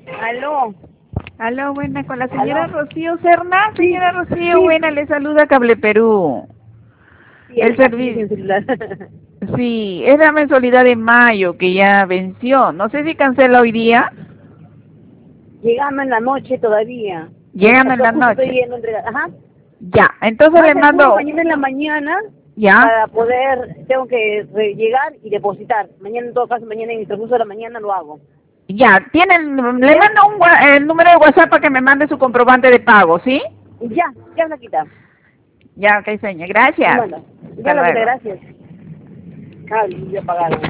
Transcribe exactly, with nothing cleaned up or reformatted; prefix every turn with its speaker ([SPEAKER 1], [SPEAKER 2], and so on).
[SPEAKER 1] Aló.
[SPEAKER 2] Aló, buena, con la señora
[SPEAKER 1] ¿Aló?
[SPEAKER 2] Rocío Serna.
[SPEAKER 1] Sí,
[SPEAKER 2] Señora Rocío,
[SPEAKER 1] sí.
[SPEAKER 2] buena, le saluda Cable Perú.
[SPEAKER 1] Sí,
[SPEAKER 2] El
[SPEAKER 1] el, aquí
[SPEAKER 2] servicio,
[SPEAKER 1] sin celular.
[SPEAKER 2] sí, es la mensualidad de mayo que ya venció. No sé si cancela hoy día.
[SPEAKER 1] Llegamos en la noche todavía.
[SPEAKER 2] Llegan en
[SPEAKER 1] Hasta
[SPEAKER 2] la
[SPEAKER 1] justo estoy
[SPEAKER 2] noche.
[SPEAKER 1] yendo a entregar. Ajá.
[SPEAKER 2] Ya, entonces
[SPEAKER 1] Va a
[SPEAKER 2] le
[SPEAKER 1] ser puro
[SPEAKER 2] mando,
[SPEAKER 1] mañana en la mañana
[SPEAKER 2] ya,
[SPEAKER 1] para poder, tengo que re- llegar y depositar. Mañana en todo caso, mañana en el transcurso de la mañana lo hago.
[SPEAKER 2] ya, tienen, le
[SPEAKER 1] ¿Ya?
[SPEAKER 2] mando un, wa- el número de WhatsApp para que me mande su comprobante de pago, ¿sí?
[SPEAKER 1] Ya, ya la quita.
[SPEAKER 2] Ya, ok, señor,
[SPEAKER 1] Me
[SPEAKER 2] gracias.
[SPEAKER 1] manda.
[SPEAKER 2] Hasta
[SPEAKER 1] Ya la quita,
[SPEAKER 2] luego.
[SPEAKER 1] gracias. Ah, ya pagaron.